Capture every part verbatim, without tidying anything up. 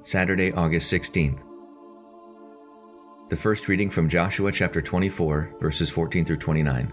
Saturday, August sixteenth. The first reading from Joshua chapter twenty-four, verses fourteen through twenty-nine.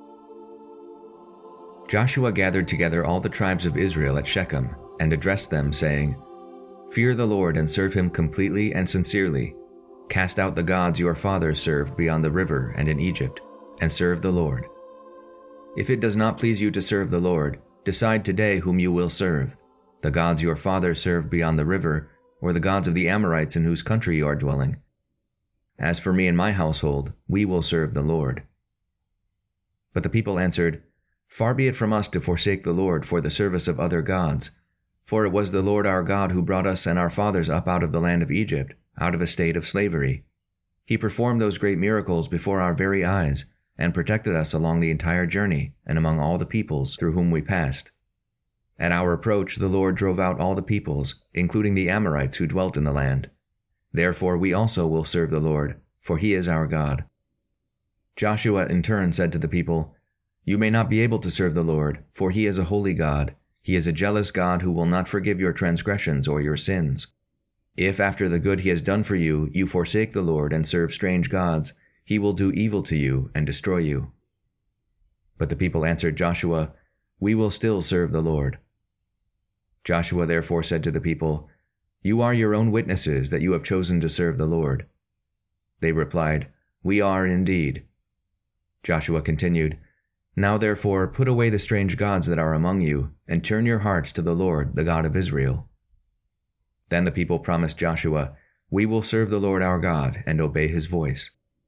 Joshua gathered together all the tribes of Israel at Shechem and addressed them, saying, "Fear the Lord and serve him completely and sincerely. Cast out the gods your fathers served beyond the river and in Egypt, and serve the Lord. If it does not please you to serve the Lord, decide today whom you will serve, the gods your fathers served beyond the river, or the gods of the Amorites in whose country you are dwelling. As for me and my household, we will serve the Lord." But the people answered, "Far be it from us to forsake the Lord for the service of other gods. For it was the Lord our God who brought us and our fathers up out of the land of Egypt, out of a state of slavery. He performed those great miracles before our very eyes, and protected us along the entire journey and among all the peoples through whom we passed. At our approach, the Lord drove out all the peoples, including the Amorites who dwelt in the land. Therefore we also will serve the Lord, for he is our God." Joshua in turn said to the people, "You may not be able to serve the Lord, for he is a holy God. He is a jealous God who will not forgive your transgressions or your sins. If after the good he has done for you, you forsake the Lord and serve strange gods, he will do evil to you and destroy you." But the people answered Joshua, "We will still serve the Lord." Joshua therefore said to the people, "You are your own witnesses that you have chosen to serve the Lord." They replied, "We are indeed." Joshua continued, "Now therefore put away the strange gods that are among you, and turn your hearts to the Lord, the God of Israel." Then the people promised Joshua, "We will serve the Lord our God and obey his voice."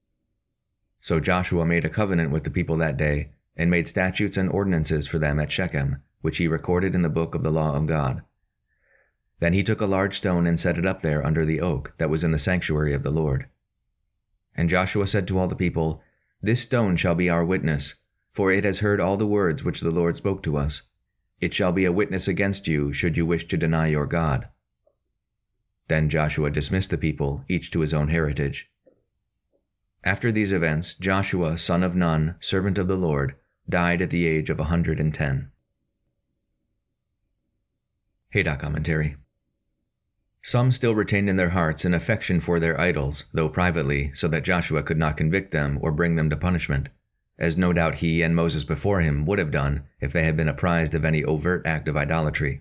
So Joshua made a covenant with the people that day, and made statutes and ordinances for them at Shechem, which he recorded in the book of the law of God. Then he took a large stone and set it up there under the oak that was in the sanctuary of the Lord. And Joshua said to all the people, "This stone shall be our witness, for it has heard all the words which the Lord spoke to us. It shall be a witness against you, should you wish to deny your God." Then Joshua dismissed the people, each to his own heritage. After these events, Joshua, son of Nun, servant of the Lord, died at the age of a hundred and ten. Haydock Commentary. Some still retained in their hearts an affection for their idols, though privately, so that Joshua could not convict them or bring them to punishment, as no doubt he and Moses before him would have done if they had been apprised of any overt act of idolatry.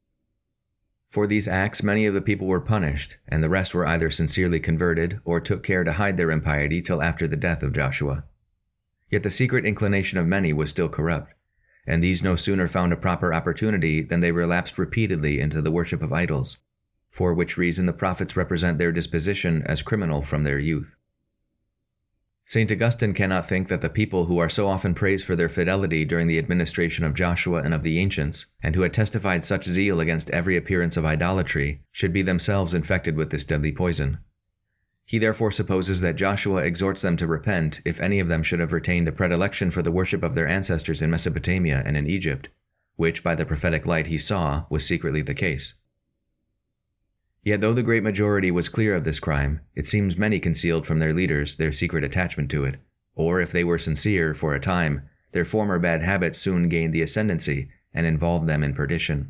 For these acts many of the people were punished, and the rest were either sincerely converted or took care to hide their impiety till after the death of Joshua. Yet the secret inclination of many was still corrupt, and these no sooner found a proper opportunity than they relapsed repeatedly into the worship of idols, for which reason the prophets represent their disposition as criminal from their youth. Saint Augustine cannot think that the people who are so often praised for their fidelity during the administration of Joshua and of the ancients, and who had testified such zeal against every appearance of idolatry, should be themselves infected with this deadly poison. He therefore supposes that Joshua exhorts them to repent if any of them should have retained a predilection for the worship of their ancestors in Mesopotamia and in Egypt, which by the prophetic light he saw was secretly the case. Yet though the great majority was clear of this crime, it seems many concealed from their leaders their secret attachment to it, or if they were sincere for a time, their former bad habits soon gained the ascendancy and involved them in perdition.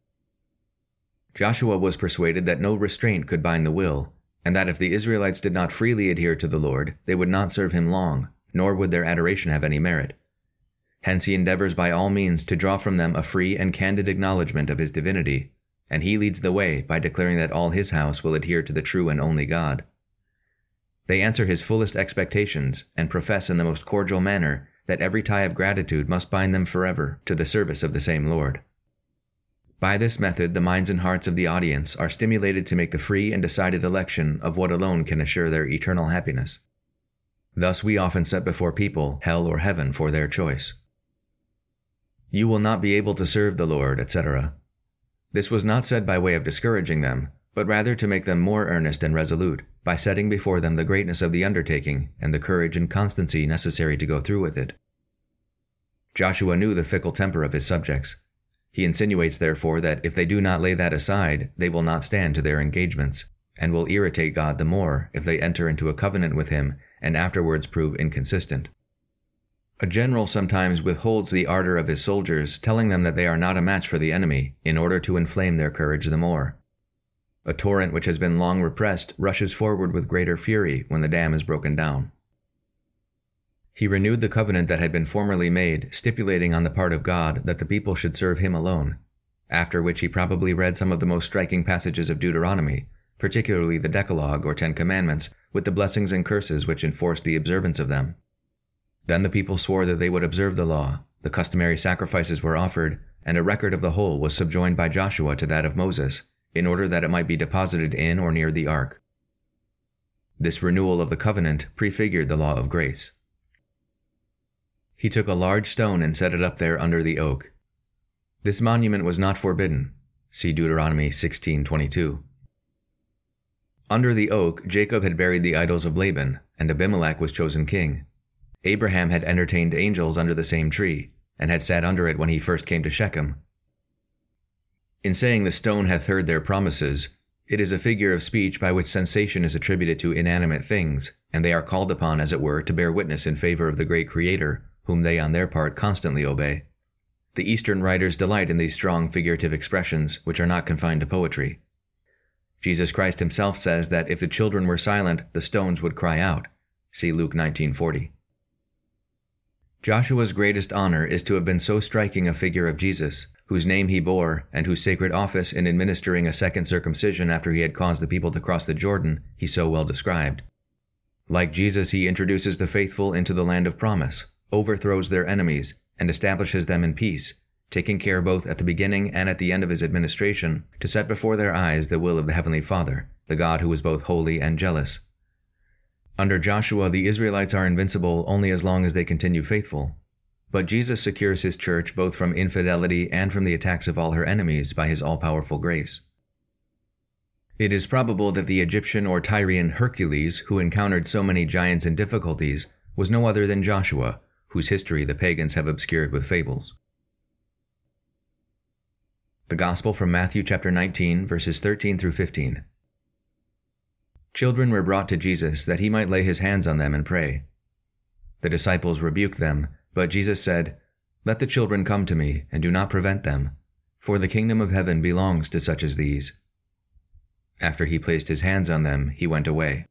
Joshua was persuaded that no restraint could bind the will, and that if the Israelites did not freely adhere to the Lord, they would not serve him long, nor would their adoration have any merit. Hence he endeavors by all means to draw from them a free and candid acknowledgment of his divinity, and he leads the way by declaring that all his house will adhere to the true and only God. They answer his fullest expectations, and profess in the most cordial manner that every tie of gratitude must bind them forever to the service of the same Lord. By this method, the minds and hearts of the audience are stimulated to make the free and decided election of what alone can assure their eternal happiness. Thus we often set before people hell or heaven for their choice. "You will not be able to serve the Lord," et cetera. This was not said by way of discouraging them, but rather to make them more earnest and resolute, by setting before them the greatness of the undertaking and the courage and constancy necessary to go through with it. Joshua knew the fickle temper of his subjects. He insinuates therefore that if they do not lay that aside, they will not stand to their engagements, and will irritate God the more if they enter into a covenant with him and afterwards prove inconsistent. A general sometimes withholds the ardor of his soldiers, telling them that they are not a match for the enemy, in order to inflame their courage the more. A torrent which has been long repressed rushes forward with greater fury when the dam is broken down. He renewed the covenant that had been formerly made, stipulating on the part of God that the people should serve him alone, after which he probably read some of the most striking passages of Deuteronomy, particularly the Decalogue or Ten Commandments, with the blessings and curses which enforced the observance of them. Then the people swore that they would observe the law, the customary sacrifices were offered, and a record of the whole was subjoined by Joshua to that of Moses, in order that it might be deposited in or near the ark. This renewal of the covenant prefigured the law of grace. He took a large stone and set it up there under the oak. This monument was not forbidden. See Deuteronomy sixteen twenty-two. Under the oak, Jacob had buried the idols of Laban, and Abimelech was chosen king. Abraham had entertained angels under the same tree, and had sat under it when he first came to Shechem. In saying the stone hath heard their promises, it is a figure of speech by which sensation is attributed to inanimate things, and they are called upon, as it were, to bear witness in favor of the great Creator, whom they on their part constantly obey. The Eastern writers delight in these strong figurative expressions, which are not confined to poetry. Jesus Christ himself says that if the children were silent, the stones would cry out. See Luke nineteen forty. Joshua's greatest honor is to have been so striking a figure of Jesus, whose name he bore, and whose sacred office in administering a second circumcision after he had caused the people to cross the Jordan he so well described. Like Jesus, he introduces the faithful into the land of promise, overthrows their enemies, and establishes them in peace, taking care both at the beginning and at the end of his administration to set before their eyes the will of the Heavenly Father, the God who is both holy and jealous. Under Joshua, the Israelites are invincible only as long as they continue faithful, but Jesus secures his church both from infidelity and from the attacks of all her enemies by his all-powerful grace. It is probable that the Egyptian or Tyrian Hercules, who encountered so many giants and difficulties, was no other than Joshua, whose history the pagans have obscured with fables. The Gospel from Matthew chapter nineteen, verses thirteen through fifteen. Children were brought to Jesus that he might lay his hands on them and pray. The disciples rebuked them, but Jesus said, "Let the children come to me, and do not prevent them, for the kingdom of heaven belongs to such as these." After he placed his hands on them, he went away.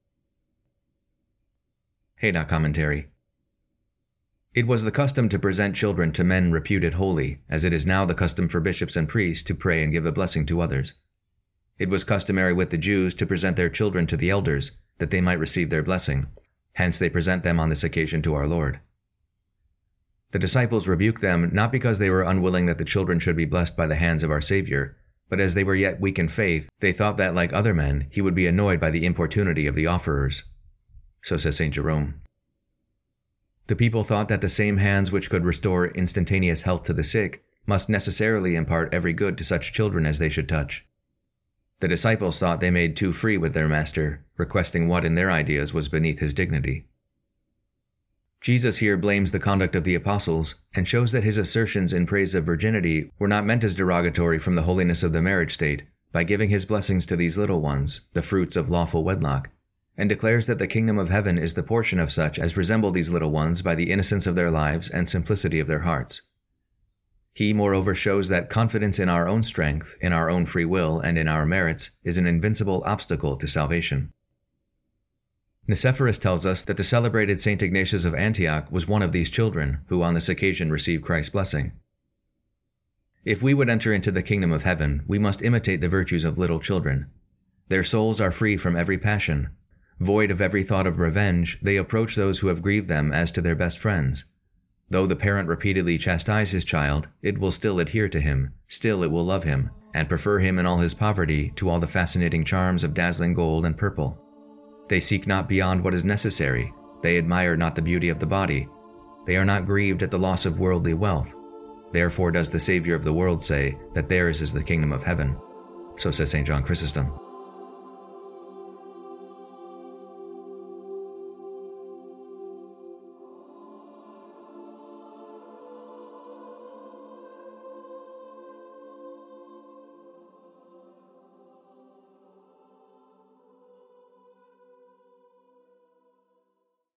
Haydock Commentary. It was the custom to present children to men reputed holy, as it is now the custom for bishops and priests to pray and give a blessing to others. It was customary with the Jews to present their children to the elders, that they might receive their blessing. Hence they present them on this occasion to our Lord. The disciples rebuked them not because they were unwilling that the children should be blessed by the hands of our Savior, but as they were yet weak in faith, they thought that, like other men, he would be annoyed by the importunity of the offerers. So says Saint Jerome. The people thought that the same hands which could restore instantaneous health to the sick must necessarily impart every good to such children as they should touch. The disciples thought they made too free with their master, requesting what in their ideas was beneath his dignity. Jesus here blames the conduct of the apostles and shows that his assertions in praise of virginity were not meant as derogatory from the holiness of the marriage state, by giving his blessings to these little ones, the fruits of lawful wedlock, and declares that the kingdom of heaven is the portion of such as resemble these little ones by the innocence of their lives and simplicity of their hearts. He, moreover, shows that confidence in our own strength, in our own free will, and in our merits is an invincible obstacle to salvation. Nicephorus tells us that the celebrated Saint Ignatius of Antioch was one of these children who on this occasion received Christ's blessing. If we would enter into the kingdom of heaven, we must imitate the virtues of little children. Their souls are free from every passion. Void of every thought of revenge, they approach those who have grieved them as to their best friends. Though the parent repeatedly chastise his child, it will still adhere to him, still it will love him, and prefer him in all his poverty to all the fascinating charms of dazzling gold and purple. They seek not beyond what is necessary. They admire not the beauty of the body. They are not grieved at the loss of worldly wealth. Therefore does the Savior of the world say that theirs is the kingdom of heaven. So says Saint John Chrysostom.